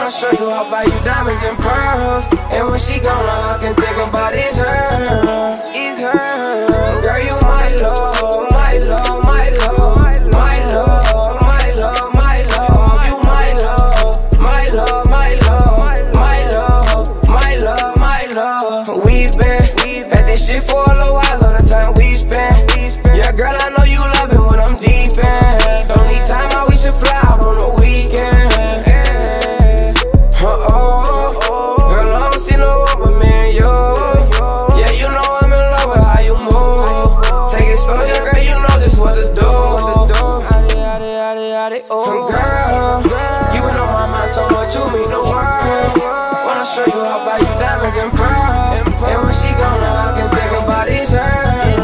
Wanna show you how I buy you diamonds and pearls. And when she gone, all I can think about is her. Is her. Girl, you my love, my love, my love, my love, my love, my love. You my love, my love, my love, my love, my love, my love. We've been at this shit for a little while, all the time we spend. Yeah, girl, I know you love it when I'm deep in. Don't need time, how we should fly out on the weekend. Girl, I don't see no one but me and you. Yeah, you know I'm in love with how you move. Take it slow, yeah, girl, you know just what to do. Girl, you been on my mind so much, you mean the world. Wanna show you how I buy you diamonds and pearls. And when she gone, all I can think about is her.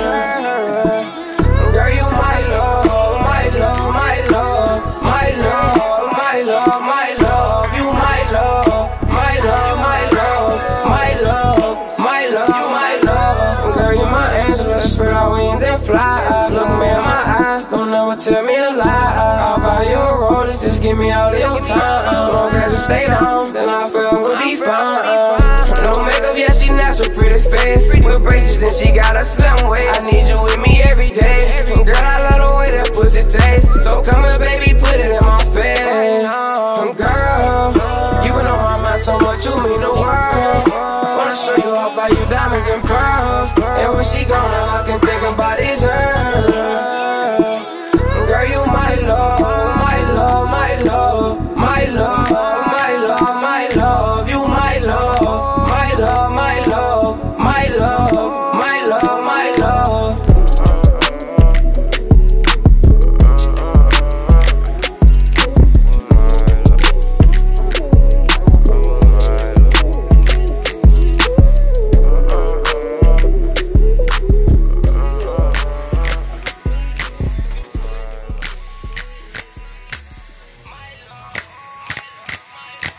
Girl, you my love, my love, my love, my love, my love, my love. You my love, my love, my love, my love, my love, my love. Girl, you my angel, let's spread our wings and fly. Look me in my eyes, don't ever tell me a lie. I'll buy you a roller, just give me all of your time. Long as you stay down, then I feel we'll be fine. No makeup, yeah, she natural, pretty face. With braces and she got a slim waist. I need you with me every day. Girl, I love the way that pussy tastes. So come here, baby, put it in my face. Girl, you been on my mind so much, you mean the world. Wanna show you how I buy you diamonds and pearls. And when she gone, all I can think about is her.